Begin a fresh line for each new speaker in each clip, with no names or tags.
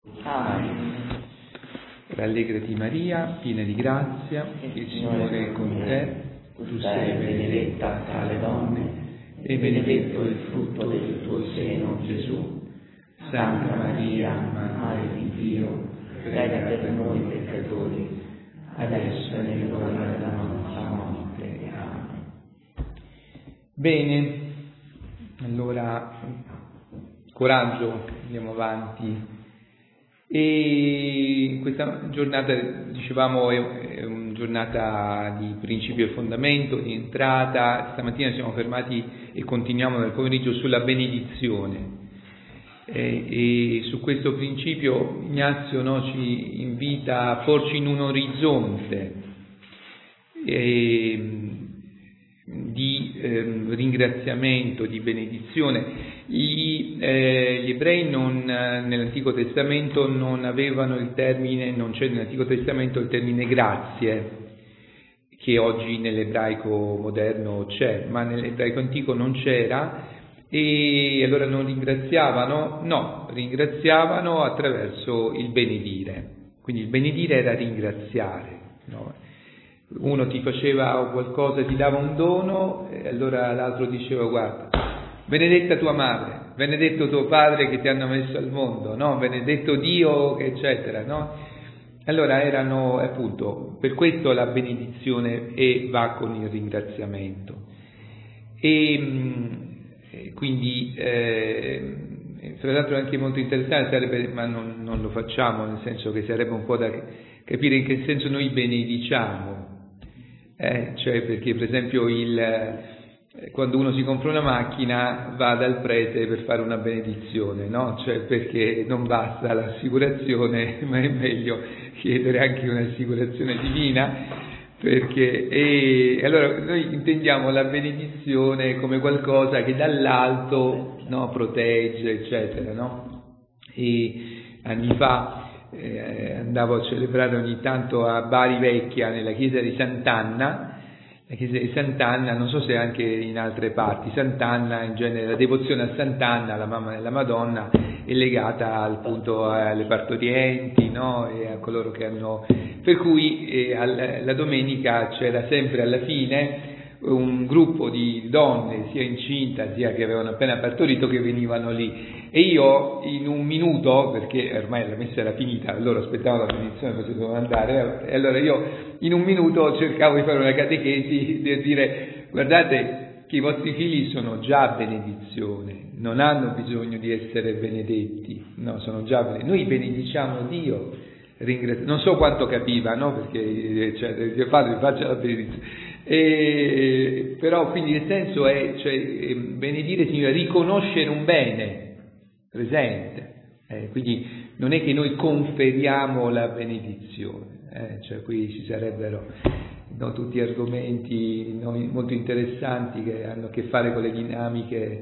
Amen.
Rallegrati Maria, piena di grazia, il Signore è con te, tu sei benedetta tra le donne, e benedetto il frutto del tuo seno, Gesù. Santa Maria, Madre di Dio, prega per noi peccatori, adesso è nell'ora della nostra morte. Amen. Bene, allora, coraggio, andiamo avanti. E questa giornata, dicevamo, è una giornata di principio e fondamento, di entrata. Stamattina siamo fermati e continuiamo nel pomeriggio sulla benedizione. E su questo principio Ignazio ci invita a porci in un orizzonte di ringraziamento, di benedizione. Gli ebrei nell'Antico Testamento non avevano il termine, non c'è nell'Antico Testamento il termine grazie, che oggi nell'ebraico moderno c'è, ma nell'ebraico antico non c'era. E allora non ringraziavano? No, ringraziavano attraverso il benedire. Quindi il benedire era ringraziare, no? Uno ti faceva qualcosa, ti dava un dono, e allora l'altro diceva: guarda, benedetta tua madre, benedetto tuo padre che ti hanno messo al mondo, no? Benedetto Dio, eccetera, no? Allora erano, appunto, per questo la benedizione va con il ringraziamento. Quindi tra l'altro è anche molto interessante, sarebbe, ma non lo facciamo, nel senso che sarebbe un po' da capire in che senso noi benediciamo, cioè perché per esempio quando uno si compra una macchina va dal prete per fare una benedizione, no? Cioè perché non basta l'assicurazione, ma è meglio chiedere anche un'assicurazione divina. Perché allora noi intendiamo la benedizione come qualcosa che dall'alto, no, protegge, eccetera, no? E anni fa andavo a celebrare ogni tanto a Bari Vecchia nella chiesa di Sant'Anna. La chiesa di Sant'Anna, non so se anche in altre parti, Sant'Anna in genere, la devozione a Sant'Anna, la mamma della Madonna, è legata appunto alle partorienti, no? E a coloro che hanno... Per cui la domenica c'era sempre alla fine un gruppo di donne, sia incinta sia che avevano appena partorito, che venivano lì. E io in un minuto, perché ormai la messa era finita, loro aspettavano la benedizione, poi si dovevano andare, e allora io in un minuto cercavo di fare una catechesi, di dire: guardate che i vostri figli sono già benedizione, non hanno bisogno di essere benedetti, no, sono già benedetti. Noi benediciamo Dio. Non so quanto capiva, no? Perché padre faccia la benedizione. Però quindi il senso è, benedire significa riconoscere un bene presente, quindi non è che noi conferiamo la benedizione, cioè qui ci sarebbero tutti argomenti molto interessanti che hanno a che fare con le dinamiche.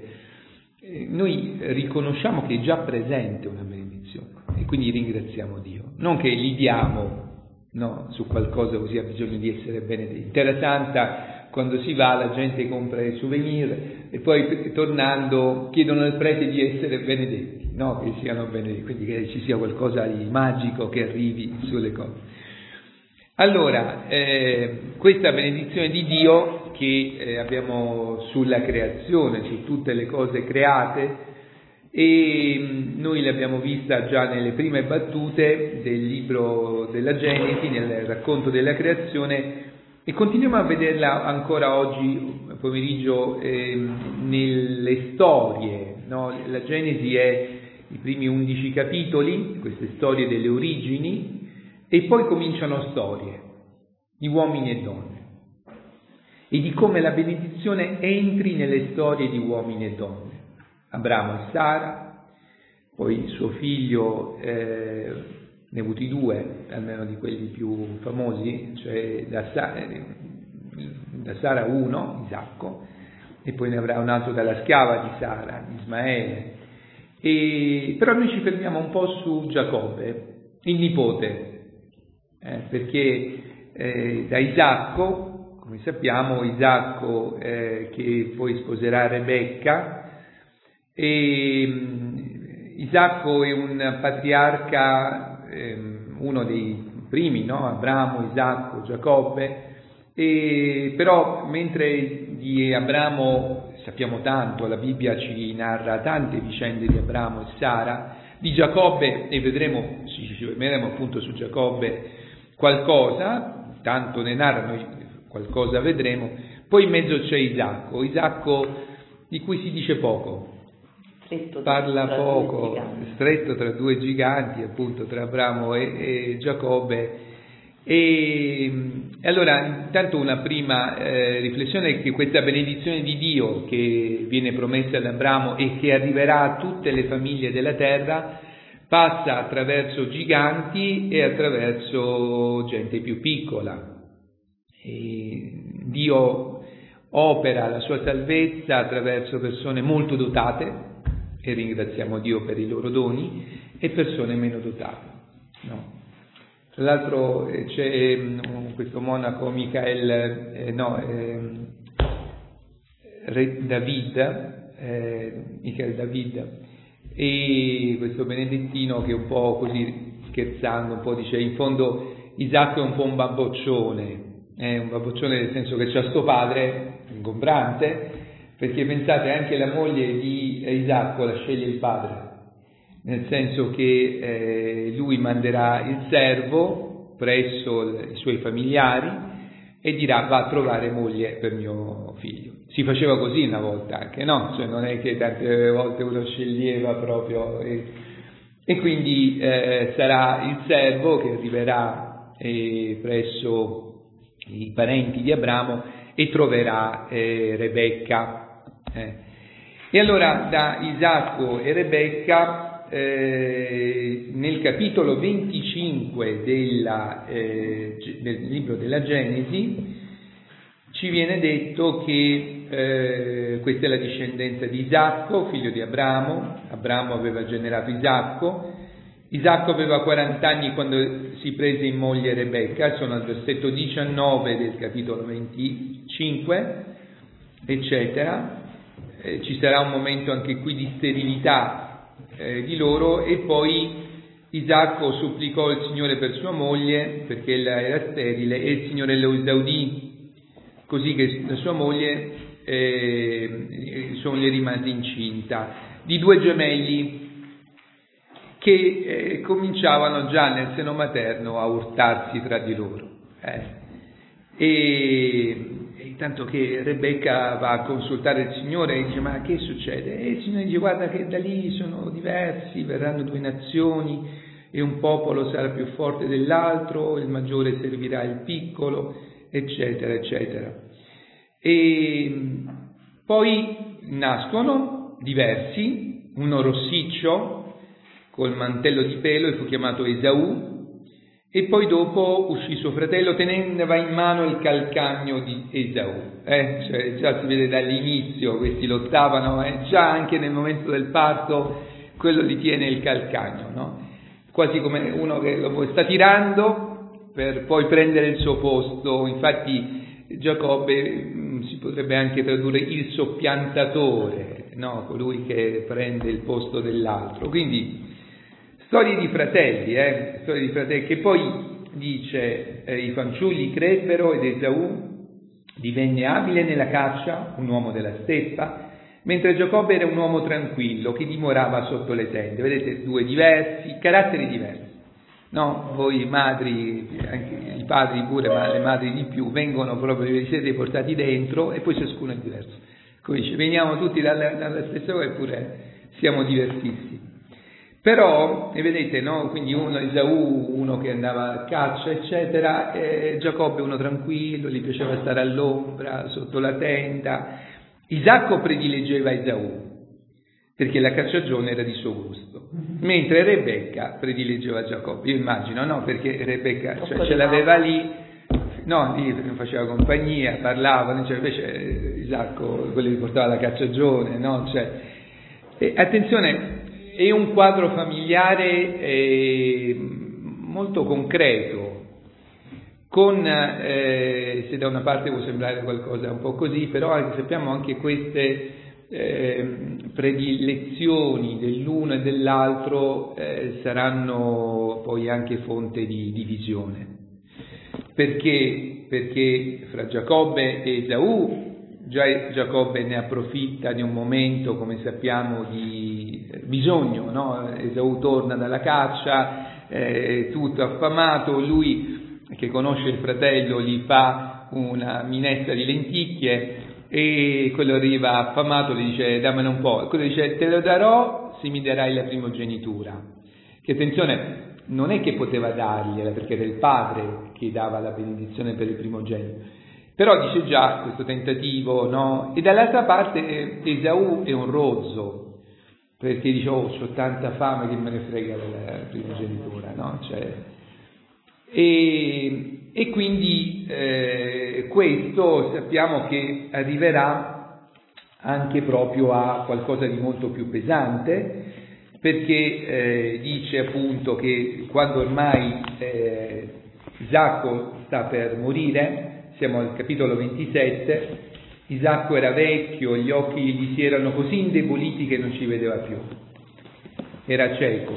Noi riconosciamo che è già presente una benedizione e quindi ringraziamo Dio, non che gli diamo, no, su qualcosa così ha bisogno di essere benedetti. In Terra Santa, quando si va, la gente compra i souvenir e poi tornando chiedono al prete di essere benedetti, no, che siano benedetti, quindi che ci sia qualcosa di magico che arrivi sulle cose. Allora, questa benedizione di Dio che abbiamo sulla creazione, su tutte le cose create, e noi l'abbiamo vista già nelle prime battute del libro della Genesi, nel racconto della creazione, e continuiamo a vederla ancora oggi pomeriggio nelle storie, no? La Genesi è i primi 11 capitoli, queste storie delle origini, e poi cominciano storie di uomini e donne e di come la benedizione entri nelle storie di uomini e donne. Abramo e Sara, poi suo figlio, ne ha avuti 2, almeno di quelli più famosi, cioè da Sara 1, Isacco, e poi ne avrà un altro dalla schiava di Sara, Ismaele. Però noi ci fermiamo un po' su Giacobbe, il nipote, perché da Isacco, come sappiamo, Isacco che poi sposerà Rebecca, e Isacco è un patriarca, uno dei primi, no? Abramo, Isacco, Giacobbe, però mentre di Abramo sappiamo tanto, la Bibbia ci narra tante vicende di Abramo e Sara, di Giacobbe, e ci fermeremo appunto su Giacobbe qualcosa, tanto ne narra, noi qualcosa vedremo, poi in mezzo c'è Isacco di cui si dice poco, parla poco, stretto tra due giganti, appunto tra Abramo e Giacobbe. E allora intanto una prima riflessione è che questa benedizione di Dio che viene promessa ad Abramo e che arriverà a tutte le famiglie della terra passa attraverso giganti e attraverso gente più piccola. E Dio opera la sua salvezza attraverso persone molto dotate, e ringraziamo Dio per i loro doni, e persone meno dotate, no? Tra l'altro c'è questo monaco Michael David, e questo benedettino che un po' così scherzando un po' dice: in fondo Isacco è un po' un babboccione nel senso che c'ha sto padre ingombrante, perché pensate anche la moglie di Isacco la sceglie il padre, nel senso che lui manderà il servo presso i suoi familiari e dirà: va a trovare moglie per mio figlio. Si faceva così una volta anche, no? Cioè non è che tante volte uno sceglieva proprio, e quindi sarà il servo che arriverà presso i parenti di Abramo e troverà Rebecca. E allora da Isacco e Rebecca nel capitolo 25 del libro della Genesi ci viene detto che questa è la discendenza di Isacco, figlio di Abramo. Abramo aveva generato Isacco aveva 40 anni quando si prese in moglie Rebecca, sono al versetto 19 del capitolo 25, eccetera. Ci sarà un momento anche qui di sterilità di loro, e poi Isacco supplicò il Signore per sua moglie perché ella era sterile, e il Signore lo esaudì, così che la sua moglie rimase incinta di due gemelli che cominciavano già nel seno materno a urtarsi tra di loro. E tanto che Rebecca va a consultare il Signore e dice: ma che succede? E il Signore dice: guarda che da lì sono diversi, verranno due nazioni e un popolo sarà più forte dell'altro, il maggiore servirà il piccolo, eccetera, eccetera. E poi nascono diversi, uno rossiccio col mantello di pelo e fu chiamato Esaù, e poi dopo uscì suo fratello, teneva in mano il calcagno di Esaù. Cioè, già si vede dall'inizio, questi lottavano, già anche nel momento del parto quello li tiene il calcagno, no? Quasi come uno che lo sta tirando per poi prendere il suo posto. Infatti Giacobbe si potrebbe anche tradurre il soppiantatore, no? Colui che prende il posto dell'altro. Quindi storie di fratelli, che poi dice: i fanciulli crebbero ed Esaù divenne abile nella caccia, un uomo della steppa, mentre Giacobbe era un uomo tranquillo che dimorava sotto le tende. Vedete, due diversi, caratteri diversi, no? Voi madri, anche i padri pure, ma le madri di più, vengono proprio, vi siete portati dentro e poi ciascuno è diverso. Come dice, veniamo tutti dalla stessa cosa eppure siamo diversissimi. Però, vedete, no? Quindi Esaù, uno che andava a caccia, eccetera, Giacobbe uno tranquillo, gli piaceva stare all'ombra, sotto la tenda. Isacco predileggeva Esaù, perché la cacciagione era di suo gusto, mentre Rebecca predileggeva Giacobbe. Io immagino, no? Perché Rebecca ce l'aveva lì, no? Lì faceva compagnia, parlavano, invece Isacco, quello che portava la cacciagione, no? Attenzione, è un quadro familiare molto concreto, se da una parte può sembrare qualcosa un po' così, però sappiamo anche queste predilezioni dell'uno e dell'altro saranno poi anche fonte di divisione. Perché fra Giacobbe e Esaù, già Giacobbe ne approfitta di un momento, come sappiamo, di bisogno, no? Esaù torna dalla caccia, tutto affamato, lui che conosce il fratello gli fa una minestra di lenticchie e quello arriva affamato, gli dice dammene un po', e quello dice te lo darò se mi darai la primogenitura. Che attenzione, non è che poteva dargliela perché era il padre che dava la benedizione per il primogenito, però dice già questo tentativo, no? E dall'altra parte Esaù è un rozzo, perché dice c'ho tanta fame che me ne frega della primogenitura, no? E quindi questo sappiamo che arriverà anche proprio a qualcosa di molto più pesante, perché dice appunto che quando ormai Isacco sta per morire, siamo al capitolo 27, Isacco era vecchio, gli occhi gli si erano così indeboliti che non ci vedeva più, era cieco,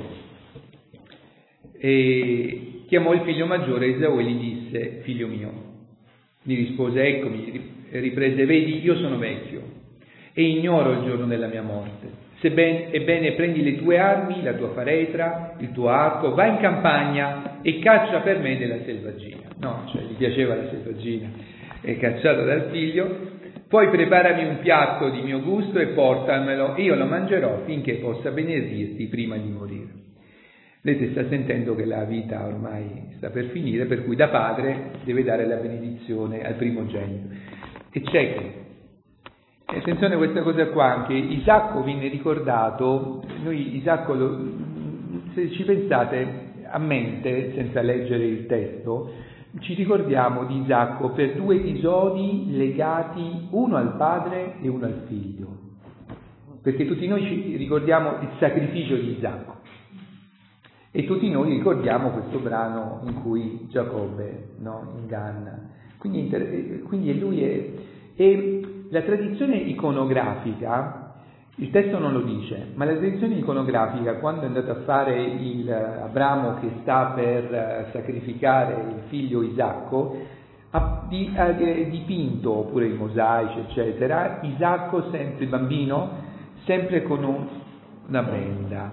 e chiamò il figlio maggiore Esaù e gli disse: figlio mio. Gli rispose: eccomi. Riprese: vedi, io sono vecchio e ignoro il giorno della mia morte. Ebbene, prendi le tue armi, la tua faretra, il tuo arco, vai in campagna e caccia per me della selvaggina. No, gli piaceva la selvaggina, è cacciata dal figlio. Poi preparami un piatto di mio gusto e portamelo, e io lo mangerò finché possa benedirti prima di morire. Vedete, sta sentendo che la vita ormai sta per finire, per cui da padre deve dare la benedizione al primogenito. E cieco. Attenzione a questa cosa qua, anche Isacco viene ricordato, noi Isacco, se ci pensate a mente, senza leggere il testo, ci ricordiamo di Isacco per due episodi legati uno al padre e uno al figlio, perché tutti noi ci ricordiamo il sacrificio di Isacco e tutti noi ricordiamo questo brano in cui Giacobbe, no, inganna. Quindi lui è la tradizione iconografica, il testo non lo dice, ma la tradizione iconografica, quando è andato a fare Abramo che sta per sacrificare il figlio Isacco, ha dipinto, oppure i mosaici eccetera, Isacco sempre, il bambino, sempre con una benda,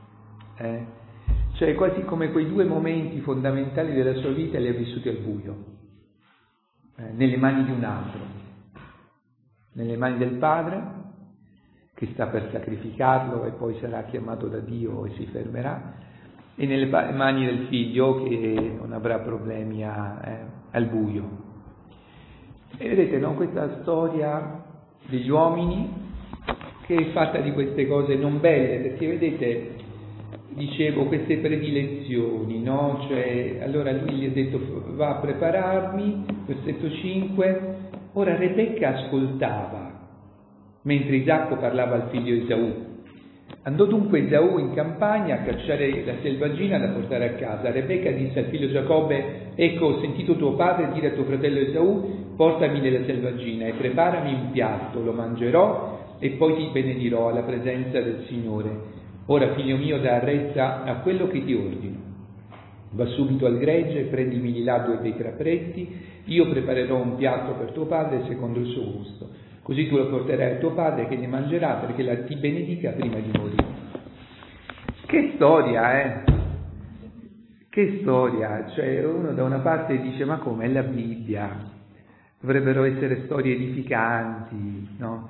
cioè quasi come quei due momenti fondamentali della sua vita li ha vissuti al buio, nelle mani di un altro, nelle mani del padre che sta per sacrificarlo e poi sarà chiamato da Dio e si fermerà, e nelle mani del figlio che non avrà problemi al buio. E vedete, no, questa storia degli uomini che è fatta di queste cose non belle, perché vedete, dicevo, queste predilezioni, no? Cioè, allora lui gli ha detto: va a prepararmi, versetto 5. Ora Rebecca ascoltava mentre Isacco parlava al figlio Esaù. Andò dunque Esaù in campagna a cacciare la selvaggina da portare a casa. Rebecca disse al figlio Giacobbe: ecco, ho sentito tuo padre dire a tuo fratello Esaù: portami della selvaggina e preparami un piatto, lo mangerò e poi ti benedirò alla presenza del Signore. Ora, figlio mio, da retta a quello che ti ordino. Va subito al gregge, prendimi di là 2 bei capretti, io preparerò un piatto per tuo padre secondo il suo gusto, così tu lo porterai a tuo padre che ne mangerà, perché ti benedica prima di morire. Che storia, Che storia! Cioè, uno da una parte dice: ma come, è la Bibbia, dovrebbero essere storie edificanti, no?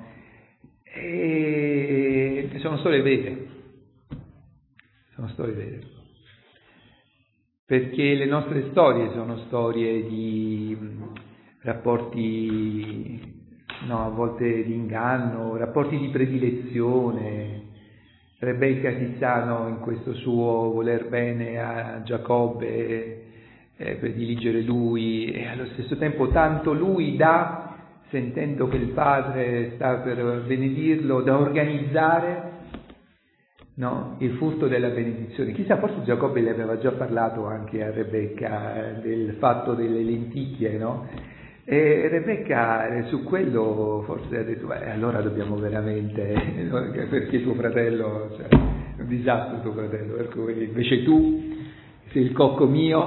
E sono storie vere, perché le nostre storie sono storie di rapporti, no, a volte di inganno, rapporti di predilezione. Rebecca Tiziano, in questo suo voler bene a Giacobbe, prediligere lui, e allo stesso tempo tanto lui dà, sentendo che il padre sta per benedirlo, da organizzare, no, il furto della benedizione. Chissà, forse Giacobbe le aveva già parlato anche a Rebecca del fatto delle lenticchie, no? E Rebecca su quello forse ha detto, allora dobbiamo veramente, perché tuo fratello, cioè, è un disastro tuo fratello, per cui invece tu sei il cocco mio,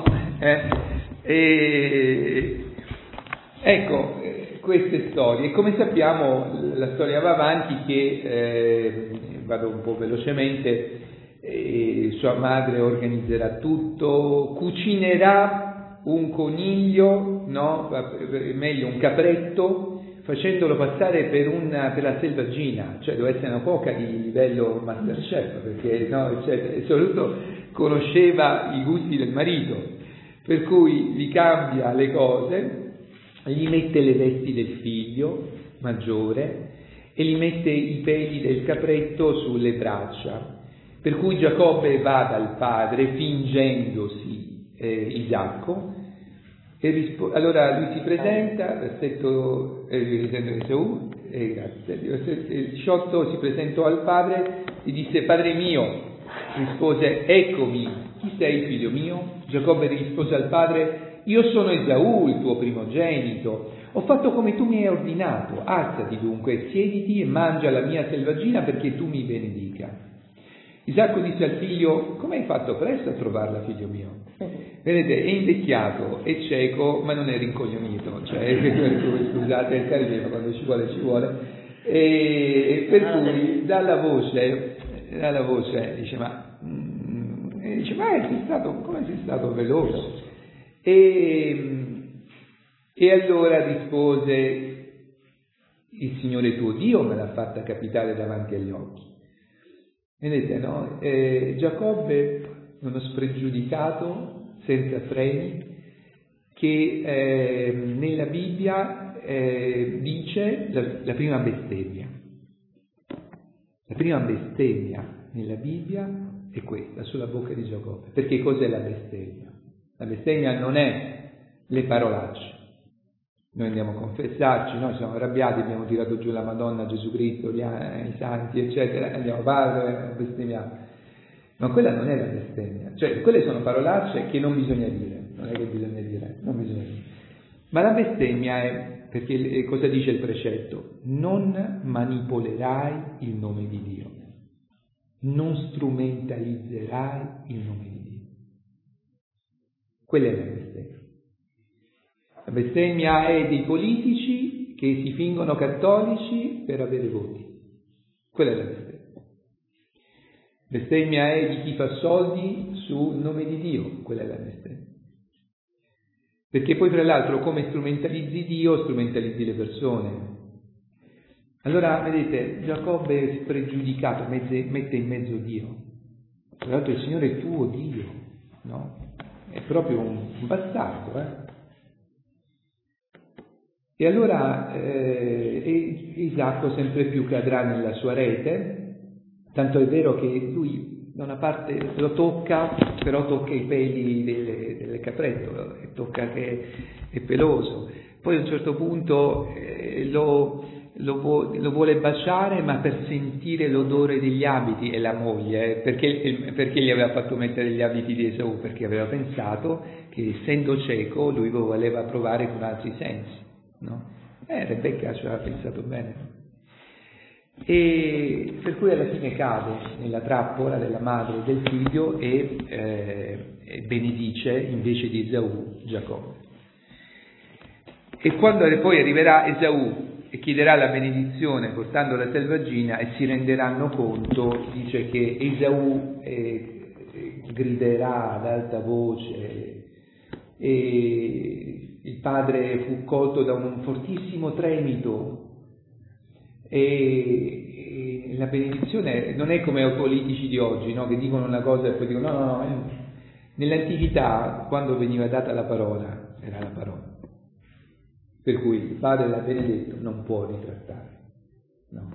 E ecco, queste storie, come sappiamo la storia va avanti che, vado un po' velocemente, sua madre organizzerà tutto, cucinerà un coniglio, no? Meglio un capretto, facendolo passare per la selvaggina, cioè doveva essere una cuoca di livello Masterchef, perché no, cioè, soprattutto conosceva i gusti del marito, per cui gli cambia le cose, gli mette le vesti del figlio maggiore e gli mette i peli del capretto sulle braccia, per cui Giacobbe va dal padre fingendosi Isacco, allora lui si presenta, versetto Esaù, grazie, il 18 si presentò al padre e disse: padre mio, rispose, eccomi, chi sei figlio mio? Giacobbe rispose al padre: io sono Esaù, il tuo primogenito, ho fatto come tu mi hai ordinato, alzati dunque, siediti e mangia la mia selvaggina perché tu mi benedica. Isacco disse al figlio: come hai fatto presto a trovarla, figlio mio? Vedete, è invecchiato, è cieco, ma non è rincoglionito, cioè, scusate il carino, quando ci vuole, e per cui dalla voce dice: come sei stato veloce? E allora rispose: il Signore tuo Dio me l'ha fatta capitare davanti agli occhi. Vedete, no? Giacobbe, uno spregiudicato, senza freni, che nella Bibbia dice la prima bestemmia. La prima bestemmia nella Bibbia è questa, sulla bocca di Giacobbe. Perché cos'è la bestemmia? La bestemmia non è le parolacce. Noi andiamo a confessarci, noi siamo arrabbiati, abbiamo tirato giù la Madonna, Gesù Cristo, i santi, eccetera, andiamo padre, bestemmiamo. Ma quella non è la bestemmia, cioè quelle sono parolacce che non bisogna dire, non è che bisogna dire, non bisogna dire. Ma la bestemmia è, perché cosa dice il precetto? Non manipolerai il nome di Dio, non strumentalizzerai il nome di Dio. Quella è la bestemmia. La bestemmia è dei politici che si fingono cattolici per avere voti. Quella è la bestemmia. Bestemmia è di chi fa soldi sul nome di Dio. Quella è la bestemmia. Perché poi, tra l'altro, come strumentalizzi Dio, strumentalizzi le persone. Allora, vedete, Giacobbe è spregiudicato, mette in mezzo Dio. Tra l'altro il Signore è tuo Dio, no? È proprio un bastardo, E allora Isacco sempre più cadrà nella sua rete, tanto è vero che lui da una parte lo tocca, però tocca i peli del capretto, tocca che è peloso. Poi a un certo punto lo vuole baciare, ma per sentire l'odore degli abiti, e la moglie, perché gli aveva fatto mettere gli abiti di Esaù? Perché aveva pensato che essendo cieco lui lo voleva provare con altri sensi. No? Rebecca ci aveva pensato bene, e per cui alla fine cade nella trappola della madre e del figlio e benedice invece di Esaù Giacobbe. E quando poi arriverà Esaù e chiederà la benedizione portando la selvaggina, e si renderanno conto, dice che Esaù griderà ad alta voce, e il padre fu colto da un fortissimo tremito, e la benedizione non è come i politici di oggi, no? Che dicono una cosa e poi dicono no. Nell'antichità, quando veniva data la parola, era la parola, per cui il padre l'ha benedetto, non può ritrattare, no?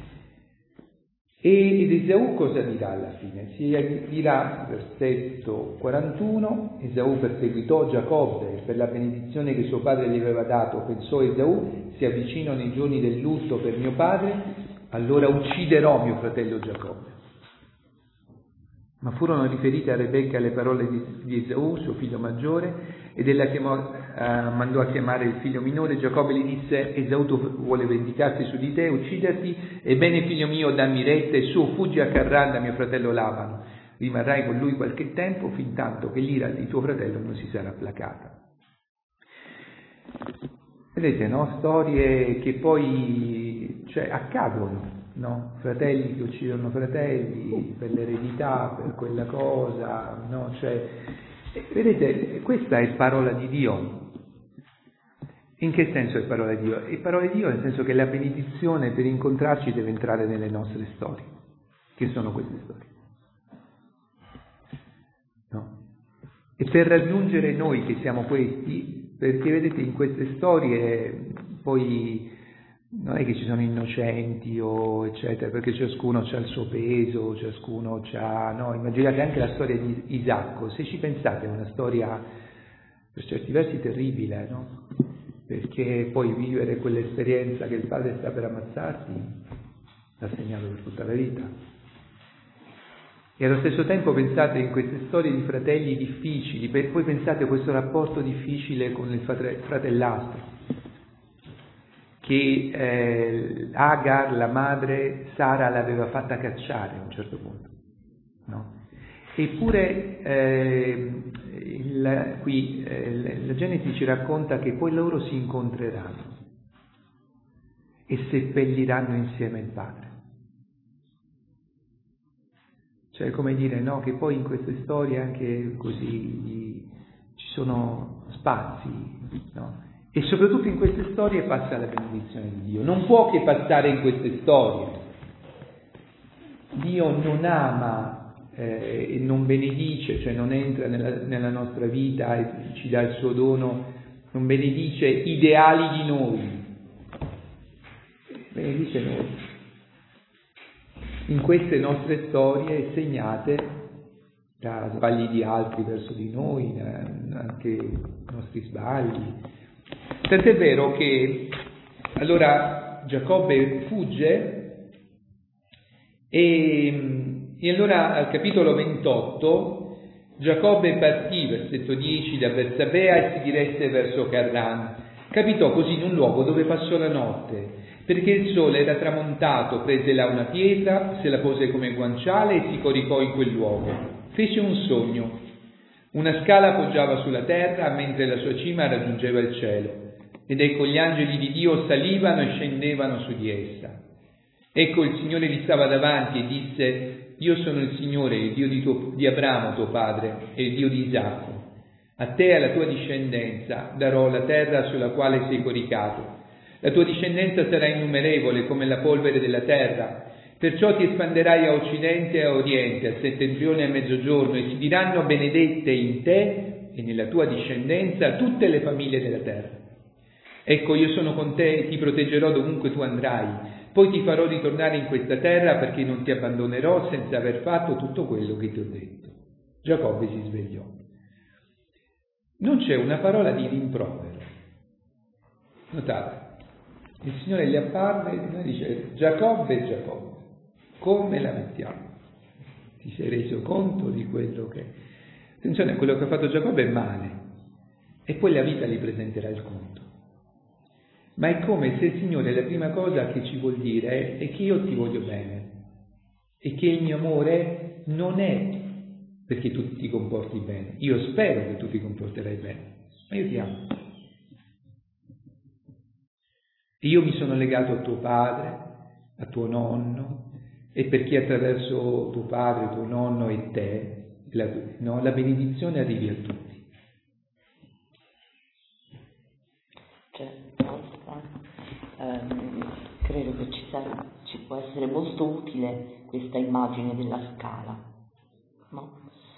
Ed Esaù cosa dirà alla fine? Si dirà, versetto 41, Esaù perseguitò Giacobbe per la benedizione che suo padre gli aveva dato. Pensò Esaù: si avvicinano i giorni del lutto per mio padre, allora ucciderò mio fratello Giacobbe. Ma furono riferite a Rebecca le parole di Esau, suo figlio maggiore, ed ella mandò a chiamare il figlio minore. Giacobbe gli disse: Esau vuole vendicarsi su di te, ucciderti. Ebbene, figlio mio, dammi retta, e su, fuggi a Carran da mio fratello Labano. Rimarrai con lui qualche tempo, fin tanto che l'ira di tuo fratello non si sarà placata. Vedete, no? Storie che poi accadono. No? Fratelli che uccidono fratelli per l'eredità, per quella cosa, no? Vedete, questa è parola di Dio. In che senso è parola di Dio? È parola di Dio nel senso che la benedizione per incontrarci deve entrare nelle nostre storie. Che sono queste storie? No? E per raggiungere noi che siamo questi, perché vedete in queste storie poi non è che ci sono innocenti o eccetera, perché ciascuno ha il suo peso, ciascuno ha, no? Immaginate anche la storia di Isacco, se ci pensate è una storia per certi versi terribile, no? Perché poi vivere quell'esperienza che il padre sta per ammazzarti l'ha segnato per tutta la vita. E allo stesso tempo pensate in queste storie di fratelli difficili, poi pensate a questo rapporto difficile con il fratellastro, che Agar, la madre, Sara l'aveva fatta cacciare a un certo punto, no? Eppure la Genesi ci racconta che poi loro si incontreranno e seppelliranno insieme il padre. Cioè, come dire, no? Che poi in queste storie anche così ci sono spazi, no? E soprattutto in queste storie passa la benedizione di Dio. Non può che passare in queste storie. Dio non ama e non benedice, cioè non entra nella nostra vita e ci dà il suo dono, non benedice ideali di noi, benedice noi. In queste nostre storie segnate da sbagli di altri verso di noi, anche i nostri sbagli. Tant'è vero che allora Giacobbe fugge e allora al capitolo 28 Giacobbe partì, versetto 10, da Bersabea e si diresse verso Carran. Capitò così in un luogo dove passò la notte, perché il sole era tramontato, prese là una pietra, se la pose come guanciale e si coricò in quel luogo. Fece un sogno. Una scala poggiava sulla terra, mentre la sua cima raggiungeva il cielo. Ed ecco gli angeli di Dio salivano e scendevano su di essa. Ecco il Signore gli stava davanti e disse: Io sono il Signore, il Dio di Abramo tuo padre e il Dio di Isacco. A te e alla tua discendenza darò la terra sulla quale sei coricato. La tua discendenza sarà innumerevole come la polvere della terra, perciò ti espanderai a occidente e a oriente, a settentrione e a mezzogiorno, e si diranno benedette in te e nella tua discendenza tutte le famiglie della terra. Ecco, io sono con te e ti proteggerò dovunque tu andrai, poi ti farò ritornare in questa terra perché non ti abbandonerò senza aver fatto tutto quello che ti ho detto. Giacobbe si svegliò. Non c'è una parola di rimprovero. Notate, il Signore gli apparve e dice: Giacobbe, Giacobbe, come la mettiamo? Ti sei reso conto di quello che... Attenzione, quello che ha fatto Giacobbe è male, e poi la vita gli presenterà il conto. Ma è come se il Signore, la prima cosa che ci vuol dire è che io ti voglio bene e che il mio amore non è perché tu ti comporti bene. Io spero che tu ti comporterai bene, ma io ti amo. Io mi sono legato a tuo padre, a tuo nonno, e perché attraverso tuo padre, tuo nonno e te, la benedizione arrivi a tutti.
Credo che ci può essere molto utile questa immagine della scala, no?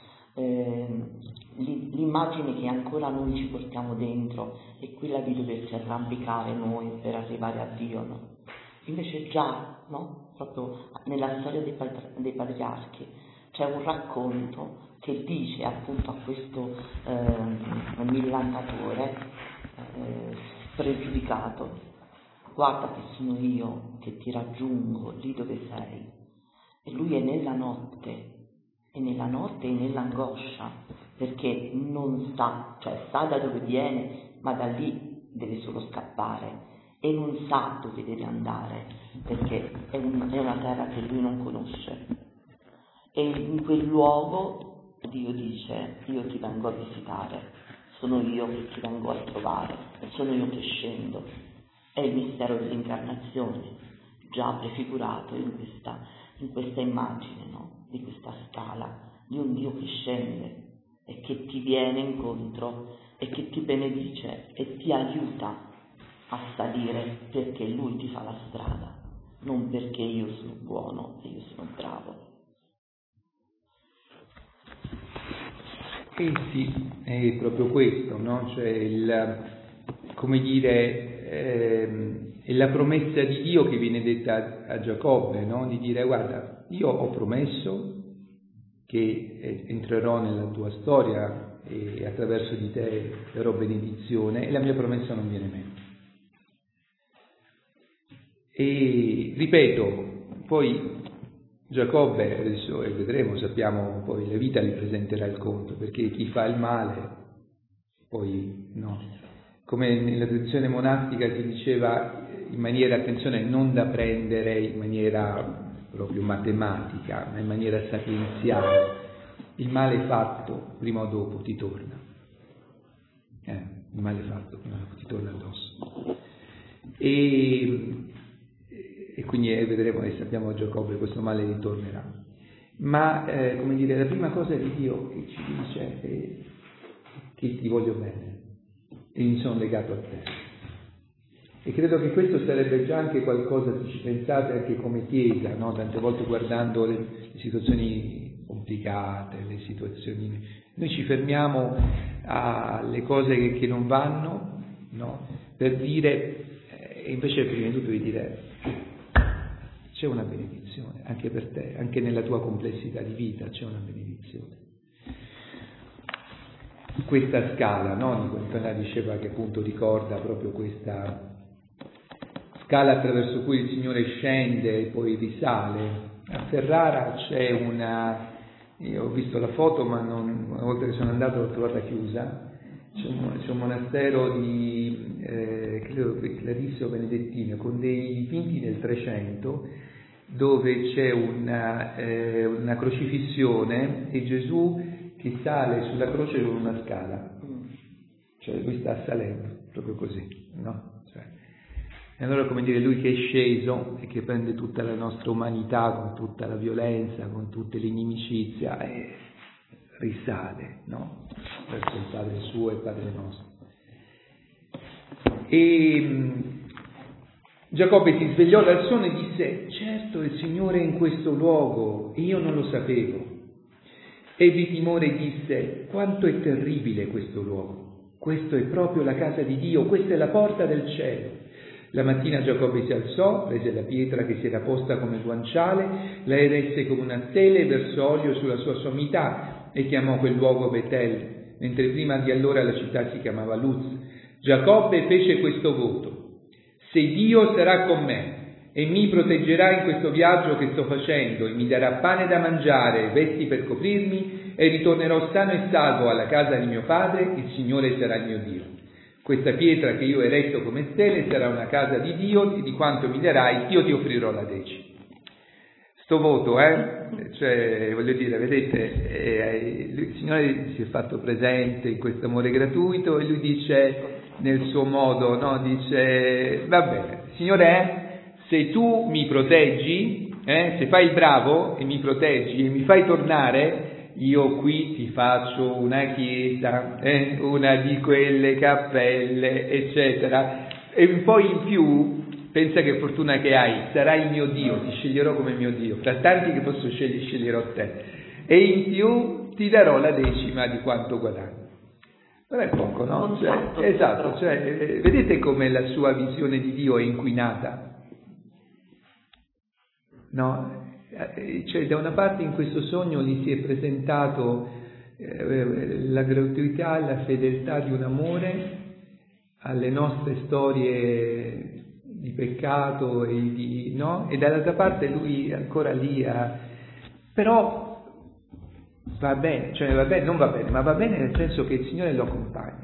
L'immagine che ancora noi ci portiamo dentro è quella di doverci arrampicare noi per arrivare a Dio, no? Invece già, no? Proprio nella storia dei patriarchi c'è un racconto che dice appunto a questo millantatore spregiudicato: guarda che sono io che ti raggiungo lì dove sei. E lui è nella notte è nella notte e nell'angoscia, perché non sa, cioè sa da dove viene, ma da lì deve solo scappare e non sa dove deve andare, perché è una terra che lui non conosce. E in quel luogo Dio dice: io ti vengo a visitare, sono io che ti vengo a trovare, sono io che scendo. È il mistero dell'incarnazione, già prefigurato in questa immagine, no? Di questa scala, di un Dio che scende e che ti viene incontro e che ti benedice e ti aiuta a salire, perché Lui ti fa la strada, non perché io sono buono e io sono bravo.
Sì, è proprio questo, no? Cioè come dire, è la promessa di Dio che viene detta a Giacobbe, no? Di dire: guarda, io ho promesso che entrerò nella tua storia e attraverso di te darò benedizione, e la mia promessa non viene meno. E ripeto, poi Giacobbe, adesso vedremo, sappiamo, poi la vita gli presenterà il conto, perché chi fa il male poi no. Come nella tradizione monastica si diceva in maniera, attenzione, non da prendere in maniera proprio matematica, ma in maniera sapienziale: il male fatto prima o dopo ti torna. Il male fatto prima o dopo ti torna addosso. E quindi vedremo e sappiamo Giacobbe, questo male ritornerà. Ma come dire, la prima cosa di Dio che ci dice è che ti voglio bene e mi sono legato a te. E credo che questo sarebbe già anche qualcosa, se ci pensate, anche come Chiesa, no? Tante volte guardando le situazioni complicate, le situazioni, noi ci fermiamo alle cose che non vanno, no? Per dire, e invece prima di tutto di dire: c'è una benedizione anche per te, anche nella tua complessità di vita c'è una benedizione. Questa scala, no? Nicoletta diceva che appunto ricorda proprio questa scala attraverso cui il Signore scende e poi risale. A Ferrara c'è io ho visto la foto, ma una volta che sono andato l'ho trovata chiusa. C'è un monastero di credo Clarisse o Benedettino, con dei dipinti del 300, dove c'è una crocifissione e Gesù che sale sulla croce con una scala, cioè lui sta salendo proprio così, no? E allora, come dire, lui che è sceso e che prende tutta la nostra umanità con tutta la violenza, con tutte le inimicizia, e risale, no? Verso il Padre suo e Padre nostro. E Giacobbe si svegliò dal sonno e disse: certo, il Signore è in questo luogo e io non lo sapevo. Ebbi timore e disse: quanto è terribile questo luogo, questo è proprio la casa di Dio, questa è la porta del cielo. La mattina Giacobbe si alzò, prese la pietra che si era posta come guanciale, la eresse come una stele e versò olio sulla sua sommità e chiamò quel luogo Betel, mentre prima di allora la città si chiamava Luz. Giacobbe fece questo voto: se Dio sarà con me e mi proteggerà in questo viaggio che sto facendo e mi darà pane da mangiare e vesti per coprirmi e ritornerò sano e salvo alla casa di mio padre, il Signore sarà il mio Dio. Questa pietra che io ho eretto come stele sarà una casa di Dio e di quanto mi darai io ti offrirò la decima. Sto voto, cioè voglio dire, vedete, il Signore si è fatto presente in questo amore gratuito e lui dice nel suo modo, no? Dice: va bene, Signore, se tu mi proteggi, se fai il bravo e mi proteggi e mi fai tornare, io qui ti faccio una chiesa, una di quelle cappelle, eccetera, e poi in più pensa che fortuna che hai, sarai il mio Dio, ti sceglierò come mio Dio, tra tanti che posso sceglierò te, e in più ti darò la decima di quanto guadagni. Non è poco, no? Esatto, vedete come la sua visione di Dio è inquinata, no? Cioè, da una parte in questo sogno gli si è presentato la gratuità e la fedeltà di un amore alle nostre storie di peccato e dall'altra parte lui ancora lì però va bene, cioè va bene, non va bene, ma va bene nel senso che il Signore lo accompagna.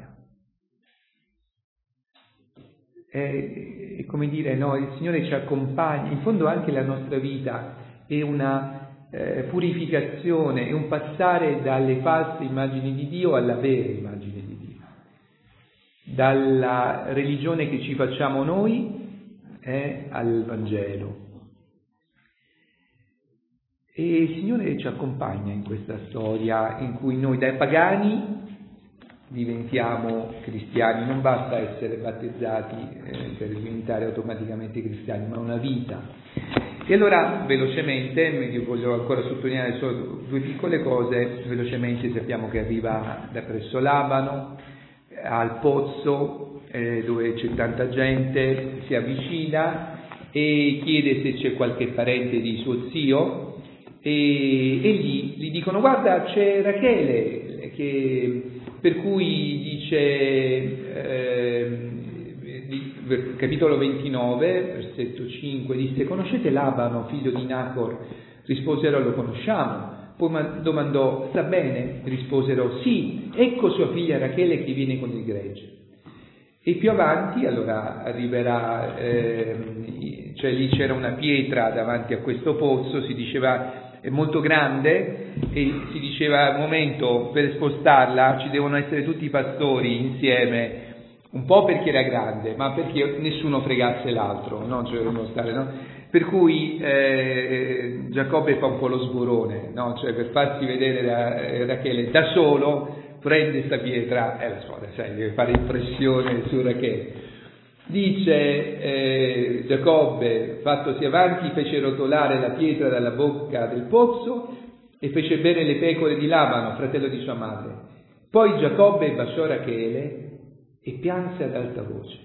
È come dire, no, il Signore ci accompagna, in fondo anche la nostra vita è una purificazione, è un passare dalle false immagini di Dio alla vera immagine di Dio, dalla religione che ci facciamo noi al Vangelo. E il Signore ci accompagna in questa storia in cui noi dai pagani diventiamo cristiani. Non basta essere battezzati per diventare automaticamente cristiani, ma una vita. E allora velocemente, io voglio ancora sottolineare solo due piccole cose. Velocemente sappiamo che arriva da presso Labano al pozzo dove c'è tanta gente, si avvicina e chiede se c'è qualche parente di suo zio, e lì gli dicono: guarda, c'è Rachele, per cui dice, capitolo 29, versetto 5, disse: conoscete Labano, figlio di Nacor? Risposero: lo conosciamo. Poi domandò: sta bene? Risposero: sì, ecco sua figlia Rachele che viene con il gregge. E più avanti, allora arriverà, cioè lì c'era una pietra davanti a questo pozzo, si diceva è molto grande, e si diceva: un momento, per spostarla ci devono essere tutti i pastori insieme, un po' perché era grande, ma perché nessuno fregasse l'altro, no? Cioè, stare, no? Per cui Giacobbe fa un po' lo sborone, no? Cioè, per farsi vedere Rachele da solo, prende sta pietra e la scuola, sai, deve fare impressione su Rachele. Dice Giacobbe, fattosi avanti, fece rotolare la pietra dalla bocca del pozzo e fece bere le pecore di Labano, fratello di sua madre. Poi Giacobbe baciò Rachele e pianse ad alta voce.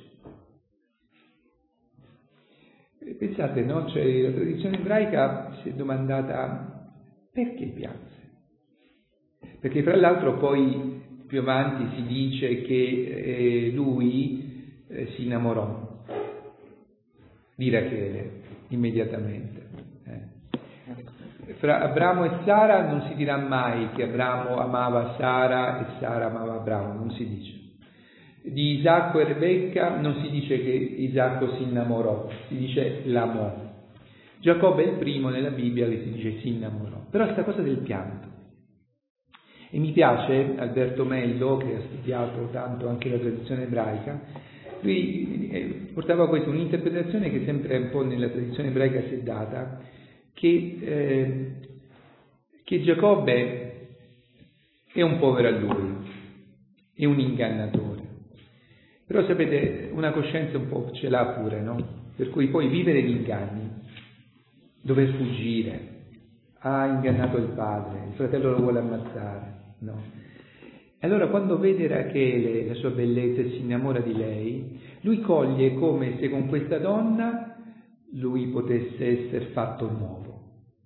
Pensate, no? Cioè, la tradizione ebraica si è domandata: perché pianse? Perché fra l'altro poi più avanti si dice che lui si innamorò di Rachele immediatamente. Fra Abramo e Sara non si dirà mai che Abramo amava Sara e Sara amava Abramo, non si dice. Di Isacco e Rebecca non si dice che Isacco si innamorò, si dice l'amò. Giacobbe è il primo nella Bibbia che si dice si innamorò. Però sta cosa del pianto. E mi piace Alberto Mello, che ha studiato tanto anche la tradizione ebraica, lui portava questa un'interpretazione che sempre un po' nella tradizione ebraica si è data, che Giacobbe è un povero a lui, è un ingannatore. Però sapete, una coscienza un po' ce l'ha pure, no? Per cui poi vivere gli inganni, dover fuggire, ha ingannato il padre, il fratello lo vuole ammazzare, no? E allora quando vede Rachele, la sua bellezza, e si innamora di lei, lui coglie come se con questa donna lui potesse essere fatto nuovo.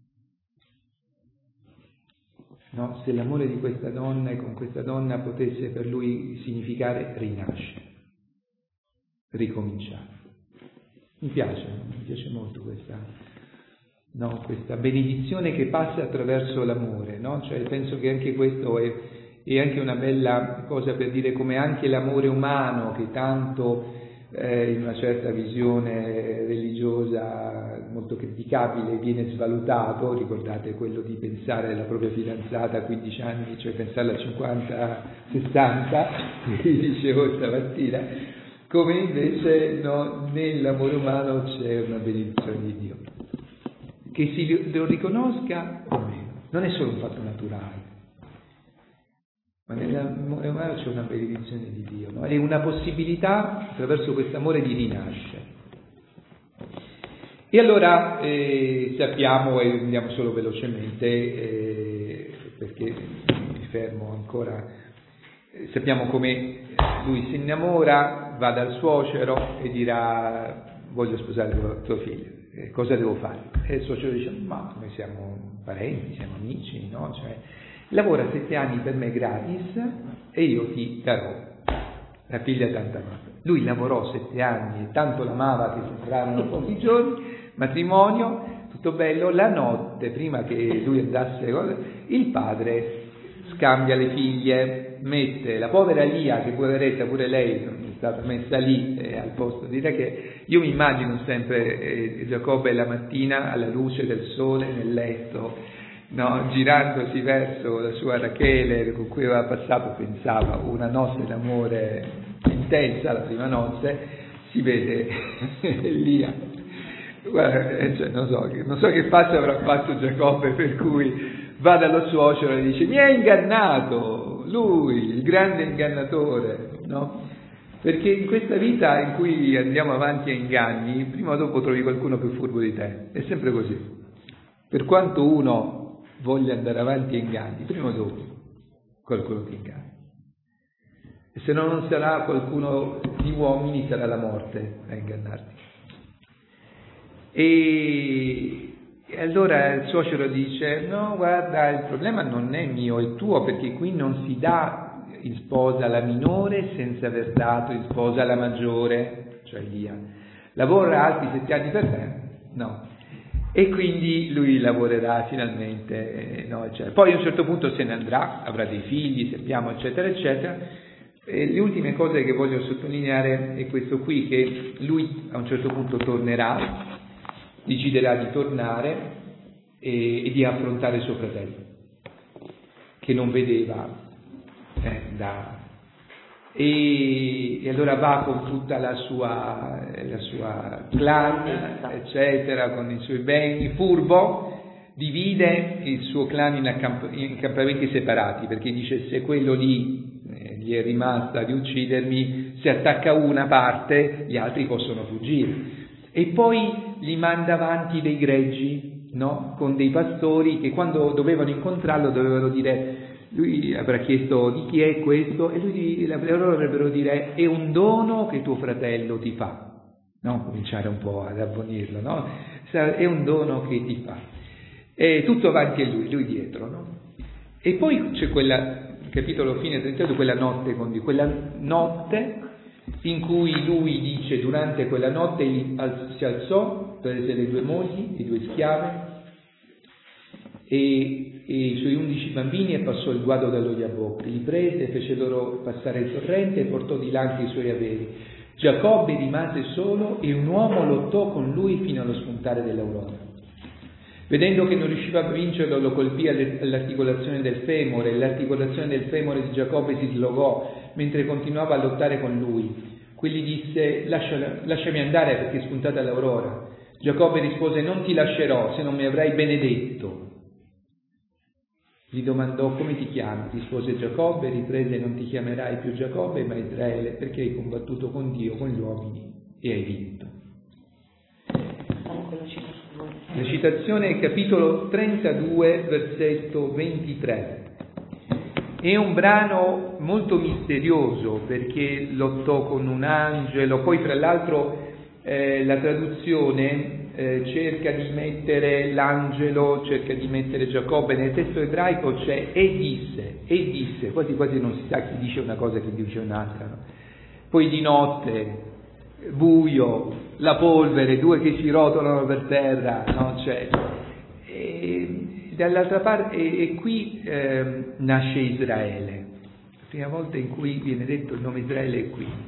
No? Se l'amore di questa donna e con questa donna potesse per lui significare rinascere, ricominciare. Mi piace molto questa benedizione che passa attraverso l'amore, no? Cioè penso che anche questo è anche una bella cosa per dire come anche l'amore umano, che tanto in una certa visione religiosa molto criticabile viene svalutato. Ricordate quello di pensare alla propria fidanzata a 15 anni, cioè pensarla a 50, 60, vi dicevo stamattina, come invece no, nell'amore umano c'è una benedizione di Dio, che si lo riconosca o meno, non è solo un fatto naturale, ma nell'amore umano c'è una benedizione di Dio, no? È una possibilità attraverso questo amore di rinascere. E allora sappiamo, e andiamo solo velocemente perché mi fermo ancora, sappiamo come lui si innamora, va dal suocero e dirà: voglio sposare tua figlia, cosa devo fare? E il suocero dice: ma noi siamo parenti, siamo amici, no? Cioè, lavora 7 anni per me gratis e io ti darò la figlia tanto amata. Lui lavorò 7 anni e tanto l'amava che sembrarono pochi giorni, matrimonio, tutto bello. La notte, prima che lui andasse, il padre scambia le figlie, mette la povera Lia, che poveretta pure lei è stata messa lì al posto di Rachele. Io mi immagino sempre Giacobbe la mattina alla luce del sole nel letto, no, girandosi verso la sua Rachele con cui aveva passato, pensava, una notte d'amore intensa, la prima notte, si vede Lia. Guarda, cioè, non so che faccia avrà fatto Giacobbe, per cui va dallo suocero e dice: mi ha ingannato, lui, il grande ingannatore, no? Perché in questa vita in cui andiamo avanti a inganni, prima o dopo trovi qualcuno più furbo di te, è sempre così. Per quanto uno voglia andare avanti a inganni, prima o dopo qualcuno ti inganna. E se non sarà qualcuno di uomini, sarà la morte a ingannarti. E allora il suocero dice: no, guarda, il problema non è mio, è tuo, perché qui non si dà in sposa la minore senza aver dato in sposa la maggiore, cioè Lia. Lavora altri 7 anni per me? No. E quindi lui lavorerà finalmente, no, cioè. Poi a un certo punto se ne andrà, avrà dei figli, sappiamo, eccetera, eccetera. E le ultime cose che voglio sottolineare è questo qui, che lui a un certo punto tornerà, deciderà di tornare e di affrontare suo fratello, che non vedeva e allora va con tutta la sua clan, eccetera, con i suoi beni, furbo, divide il suo clan in campamenti separati, perché dice: se quello lì gli è rimasta di uccidermi, se attacca una parte, gli altri possono fuggire. E poi li manda avanti dei greggi, no? Con dei pastori che quando dovevano incontrarlo dovevano dire, lui avrà chiesto: di chi è questo? E loro dovrebbero dire: è un dono che tuo fratello ti fa, no? Cominciare un po' ad abbonirlo, no? È un dono che ti fa. E tutto avanti a lui dietro, no? E poi c'è capitolo fine 32, quella notte in cui lui dice: durante quella notte si alzò, prese le 2 mogli, le 2 schiave e i suoi 11 bambini e passò il guado dallo Jabbok, li prese, fece loro passare il torrente e portò di là anche i suoi averi. Giacobbe rimase solo e un uomo lottò con lui fino allo spuntare dell'aurora. Vedendo che non riusciva a vincerlo, lo colpì all'articolazione del femore, e l'articolazione del femore di Giacobbe si slogò mentre continuava a lottare con lui. Quegli disse: lasciami andare, perché è spuntata l'aurora. Giacobbe rispose: non ti lascerò se non mi avrai benedetto. Gli domandò: come ti chiami? Rispose Giacobbe, riprese: non ti chiamerai più Giacobbe ma Israele, perché hai combattuto con Dio, con gli uomini e hai vinto. La citazione è capitolo 32, versetto 23. È un brano molto misterioso perché lottò con un angelo, poi tra l'altro la traduzione cerca di mettere l'angelo, cerca di mettere Giacobbe, nel testo ebraico c'è e disse, quasi non si sa chi dice una cosa e chi dice un'altra, no? Poi di notte, buio, la polvere, 2 che si rotolano per terra, no? Cioè, dall'altra parte, e qui nasce Israele, la prima volta in cui viene detto il nome Israele è qui.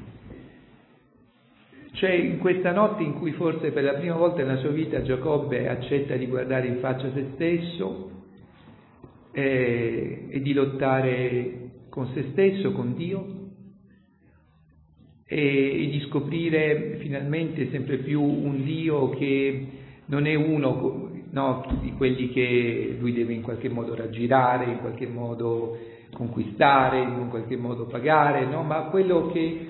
Cioè in questa notte in cui forse per la prima volta nella sua vita Giacobbe accetta di guardare in faccia se stesso e di lottare con se stesso, con Dio, e di scoprire finalmente sempre più un Dio che non è uno, no, di quelli che lui deve in qualche modo raggirare, in qualche modo conquistare, in qualche modo pagare, no? Ma quello che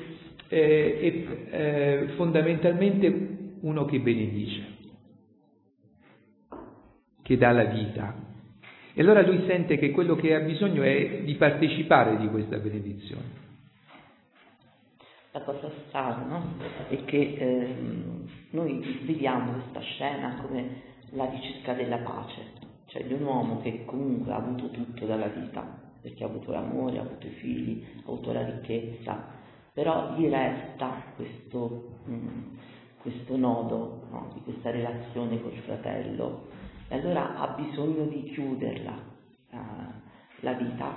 è fondamentalmente uno che benedice, che dà la vita. E allora lui sente che quello che ha bisogno è di partecipare di questa benedizione.
La cosa strana, no? È che noi viviamo questa scena come la ricerca della pace, cioè di un uomo che comunque ha avuto tutto dalla vita, perché ha avuto l'amore, ha avuto i figli, ha avuto la ricchezza, però gli resta questo nodo, no? Di questa relazione col fratello, e allora ha bisogno di chiuderla, la vita,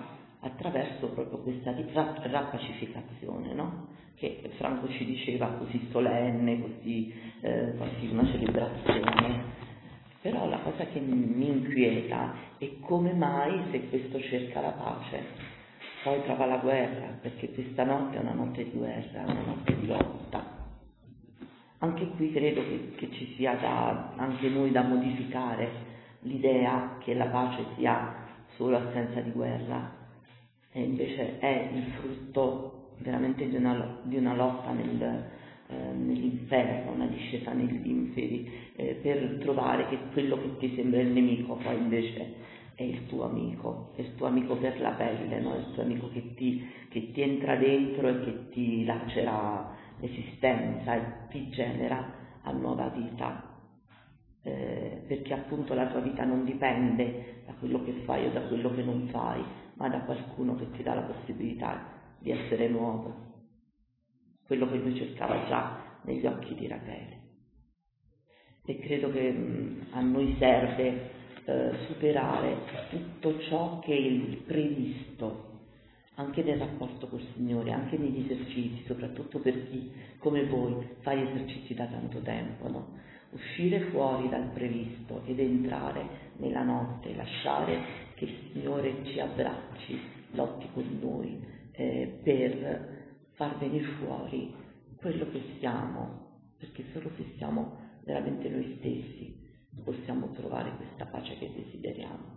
attraverso proprio questa rapacificazione, no? Che Franco ci diceva così solenne, così quasi una celebrazione. Però la cosa che mi inquieta è come mai, se questo cerca la pace, poi trova la guerra, perché questa notte è una notte di guerra, una notte di lotta. Anche qui credo che ci sia anche noi da modificare l'idea che la pace sia solo assenza di guerra, e invece è il frutto veramente di una lotta nell'inferno, una discesa negli inferi, per trovare che quello che ti sembra il nemico poi invece è il tuo amico per la pelle, no? È il tuo amico che ti entra dentro e che ti lacera l'esistenza e ti genera a nuova vita, perché appunto la tua vita non dipende da quello che fai o da quello che non fai, ma da qualcuno che ti dà la possibilità di essere nuovo, quello che lui cercava già negli occhi di Rachele. E credo che a noi serve superare tutto ciò che è il previsto, anche nel rapporto col Signore, anche negli esercizi, soprattutto per chi come voi fa gli esercizi da tanto tempo, no? Uscire fuori dal previsto ed entrare nella notte, lasciare che il Signore ci abbracci, lotti con noi, per far venire fuori quello che siamo, perché solo se siamo veramente noi stessi possiamo trovare questa pace che desideriamo.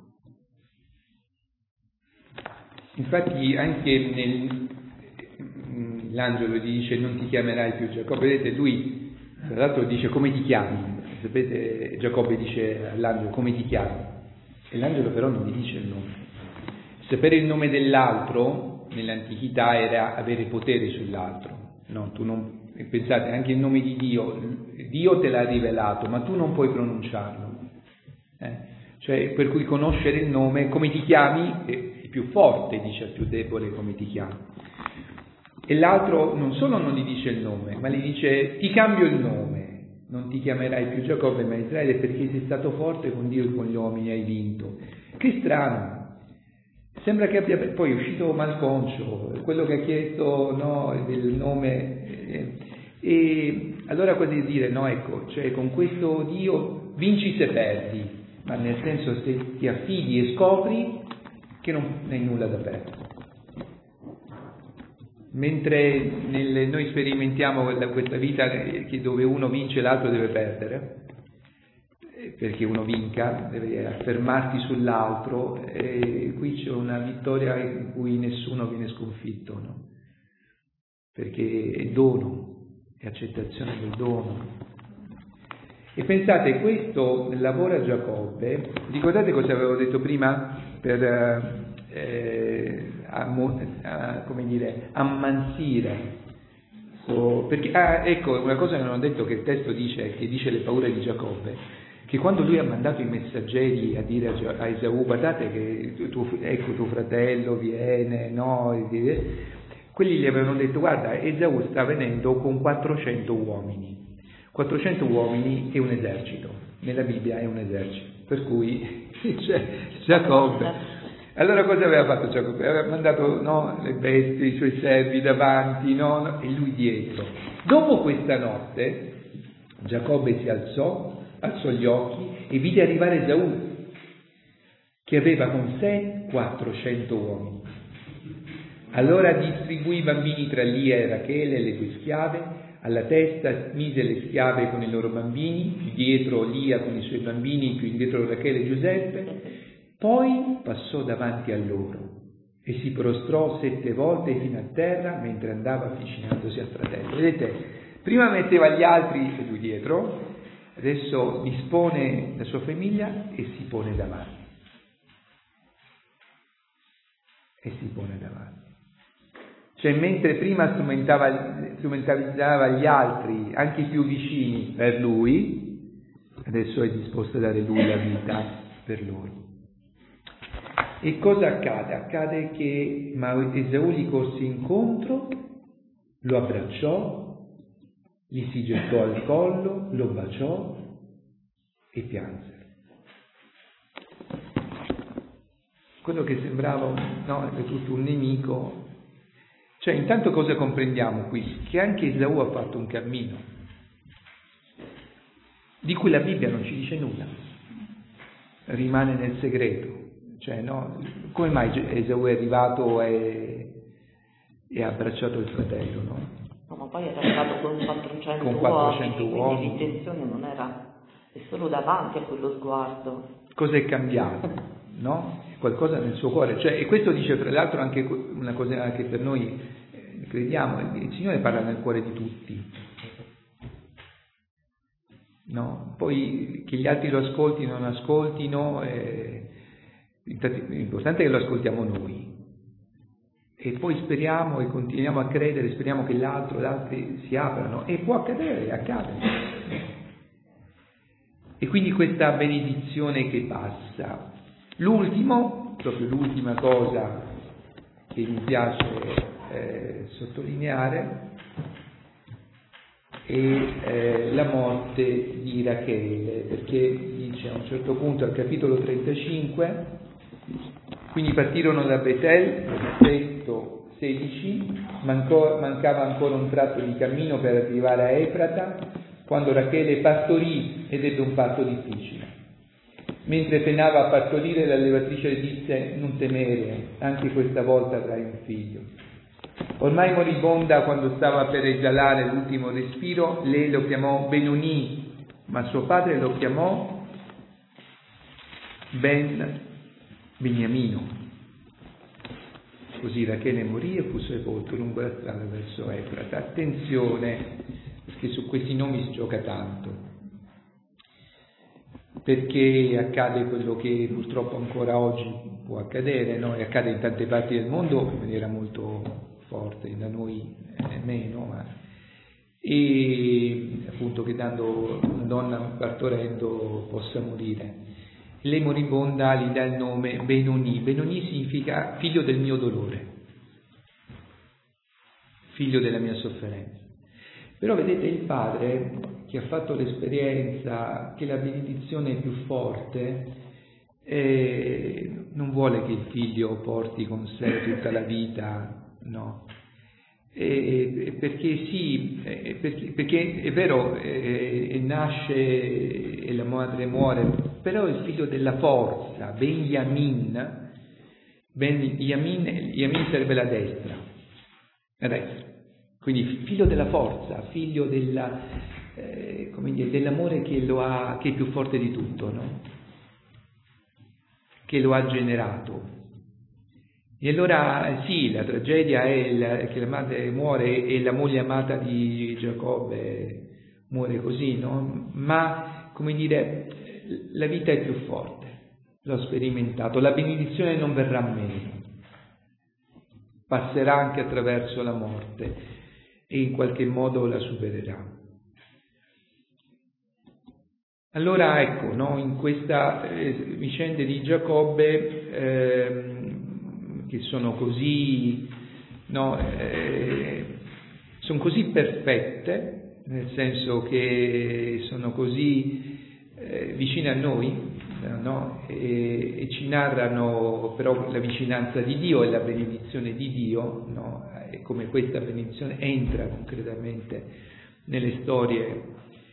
Infatti anche l'angelo gli dice non ti chiamerai più Giacobbe, vedete, lui tra l'altro dice come ti chiami, sapete, Giacobbe dice all'angelo come ti chiami, e l'angelo però non gli dice il nome. Sapere il nome dell'altro nell'antichità era avere potere sull'altro, no? Tu non, pensate, anche il nome di Dio te l'ha rivelato, ma tu non puoi pronunciarlo, cioè per cui conoscere il nome, come ti chiami, è più forte, dice al più debole come ti chiami. E l'altro non solo non gli dice il nome, ma gli dice ti cambio il nome, non ti chiamerai più Giacobbe ma Israele, perché sei stato forte con Dio e con gli uomini, hai vinto. Che strano, sembra che abbia poi è uscito malconcio quello che ha chiesto, no, del nome, e allora cosa dire, no, ecco, cioè con questo Dio vinci se perdi, ma nel senso se ti affidi e scopri che non hai nulla da perdere. Mentre noi sperimentiamo questa vita dove uno vince e l'altro deve perdere, perché uno vinca, deve affermarsi sull'altro, e qui c'è una vittoria in cui nessuno viene sconfitto, no? Perché è dono, è accettazione del dono. E pensate, questo lavora Giacobbe, ricordate cosa avevo detto prima per come dire, ammansire, perché ecco una cosa che non ho detto, che il testo dice, che dice le paure di Giacobbe, che quando lui ha mandato i messaggeri a dire a Esaù guardate che tuo fratello viene, no, quelli gli avevano detto guarda Esaù sta venendo con 400 uomini. 400 uomini è un esercito, nella Bibbia è un esercito, per cui c'è Giacobbe. Allora cosa aveva fatto Giacobbe? Aveva mandato, no, le bestie, i suoi servi davanti, no, e lui dietro. Dopo questa notte Giacobbe si alzò gli occhi e vide arrivare Esaù, che aveva con sé 400 uomini. Allora distribuì i bambini tra Lia e Rachele e le due schiave. Alla testa mise le schiave con i loro bambini, più dietro Lia con i suoi bambini, più indietro Rachele e Giuseppe. Poi passò davanti a loro e si prostrò 7 volte fino a terra mentre andava avvicinandosi al fratello. Vedete, prima metteva gli altri e lui dietro, adesso dispone la sua famiglia e si pone davanti. Cioè mentre prima strumentalizzava gli altri, anche i più vicini, per lui, adesso è disposto a dare lui la vita per loro. E cosa accade? Accade che Esaù gli corse incontro, lo abbracciò, gli si gettò al collo, lo baciò e pianse. quello che sembrava tutto un nemico. Cioè, intanto cosa comprendiamo qui? Che anche Esaù ha fatto un cammino, di cui la Bibbia non ci dice nulla, rimane nel segreto. Cioè, no? Come mai Esaù è arrivato e ha abbracciato il fratello, no?
No, ma poi era arrivato con 400
uomini,
quindi l'intenzione non era, è solo davanti a quello sguardo.
Cosa è cambiato, no? Qualcosa nel suo cuore. Cioè, e questo dice, tra l'altro, anche una cosa che per noi crediamo, il Signore parla nel cuore di tutti. No? Poi che gli altri lo ascoltino o non ascoltino, l'importante è che lo ascoltiamo noi. E poi speriamo e continuiamo a credere, speriamo che gli altri si aprano, e può accadere, accade. E quindi questa benedizione che passa. Proprio l'ultima cosa che mi piace sottolineare è la morte di Rachele, perché dice a un certo punto al capitolo 35: quindi partirono da Betel, versetto 16, mancava ancora un tratto di cammino per arrivare a Efrata, quando Rachele partorì ed ebbe un parto difficile. Mentre penava a partorire, l'allevatrice disse: non temere, anche questa volta avrai un figlio. Ormai moribonda, quando stava per esalare l'ultimo respiro, lei lo chiamò Benoni, ma suo padre lo chiamò Beniamino. Così Rachele morì e fu sepolto lungo la strada verso Efrata. Attenzione, perché su questi nomi si gioca tanto, perché accade quello che purtroppo ancora oggi può accadere, no? E accade in tante parti del mondo in maniera molto forte, da noi meno, e appunto che dando una donna partorendo possa morire. Lei moribonda gli dà il nome Benoni. Benoni significa figlio del mio dolore, figlio della mia sofferenza. Però vedete, il padre che ha fatto l'esperienza che la benedizione è più forte, non vuole che il figlio porti con sé tutta la vita, no. Perché sì, perché è vero, nasce e la madre muore, però è il figlio della forza, Benjamin sarebbe la destra, quindi figlio della forza, figlio dell'amore che è più forte di tutto, no? Che lo ha generato. E allora sì, la tragedia è che la madre muore e la moglie amata di Giacobbe muore così, no? Ma, la vita è più forte, l'ho sperimentato, la benedizione non verrà meno, passerà anche attraverso la morte e in qualche modo la supererà. Allora ecco, no, in questa vicende di Giacobbe, che sono così, no, sono così perfette, nel senso che sono così vicine a noi, no? E ci narrano però la vicinanza di Dio e la benedizione di Dio, no? E come questa benedizione entra concretamente nelle storie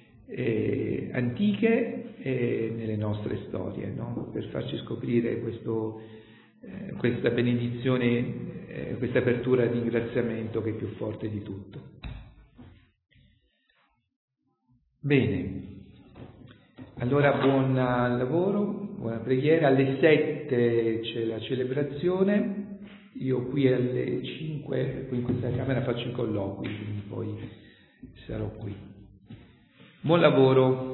antiche e nelle nostre storie, no? Per farci scoprire questa benedizione, questa apertura di ringraziamento che è più forte di tutto. Bene, allora buon lavoro, buona preghiera. Alle 7 c'è la celebrazione, io qui alle 5 qui in questa camera faccio i colloqui, quindi poi sarò qui. Buon lavoro.